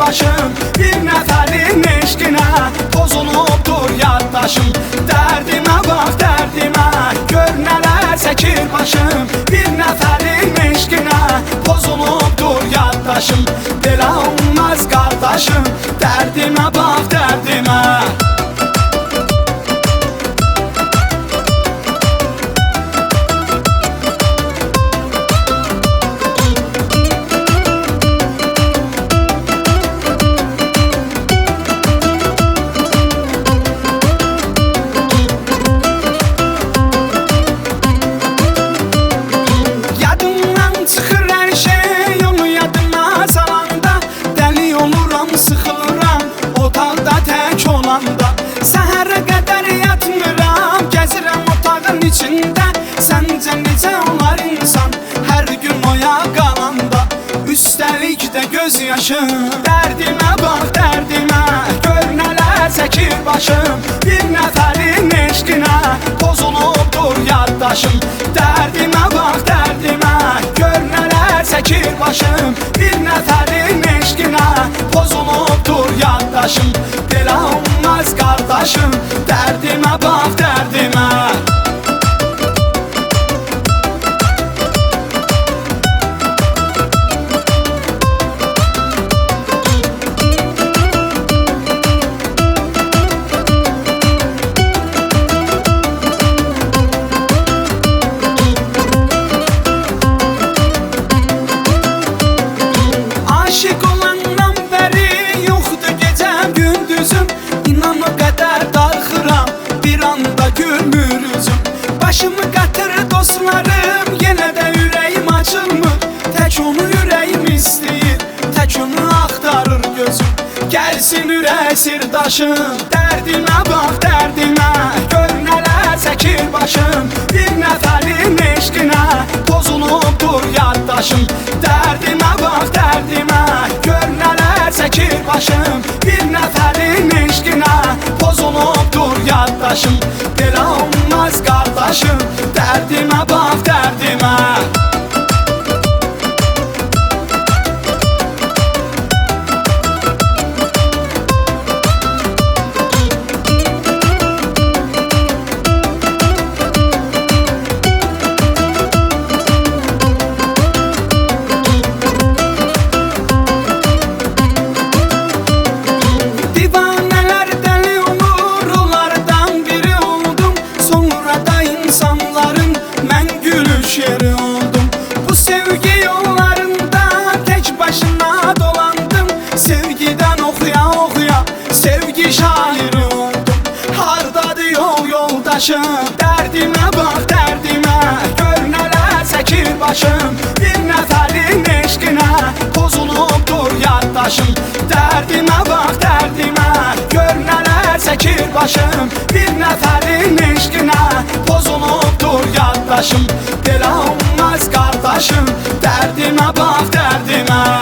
başım, bir nəfərin eşqinə pozulubdur yaddaşım. Dərdimə bax, dərdimə, gör nələr çəkir başım, bir nəfərin eşqinə pozulubdur yaddaşım. Belə olmaz qardaşım, dərdimə bax, dərdimə. Səhərə qədər yatmıram, gəzirəm otağın içində. Səncə necə olar insan hər gün oya qalanda, üstəlik də göz yaşım. Dərdimə bax, dərdimə, gör nələr çəkir başım, bir nəfərin eşqinə pozulubdur yaddaşım. Dərdimə bax, dərdimə, gör nələr çəkir başım, bir nəfərin eşqinə pozulubdur yaddaşım. Belə olmaz qardaşım, dərdimə bax, dərdimə. Aşık olandan bəri yoxdur gecəm gündüzüm, İnan o qədər darxıram, bir anda gülmür üzüm. Başımı qatır dostlarım, yenə də ürəyim açılmır. Tək onu ürəyim istəyir, tək onu axtarır gözüm. Gəlsin ürək sirdaşım, dərdimə bax, dərdimə, gör nələr çəkir başım, bir nəfərin eşqinə pozulubdur yaddaşım. Dərdimə bax, dərdimə, gör nələr çəkir başım, bir nəfərin eşqinə pozulubdur yaddaşım. Belə olmaz qardaşım, dərdimə bax, dərdimə. Yeri oldum bu sevgi yollarında, tek başına dolandım. Sevgiden okuya okuya sevgi şairi oldum. Hardadır yol yoldaşım, dərdimə bax, dərdimə, gör nələr çəkir başım, bir nəfərin eşqinə pozulubdur yaddaşım. Dərdimə bax, dərdimə, gör nələr çəkir başım, bir nəfərin eşqinə pozulubdur yaddaşım. Belə olmaz qardaşım, dərdimə bax, dərdimə.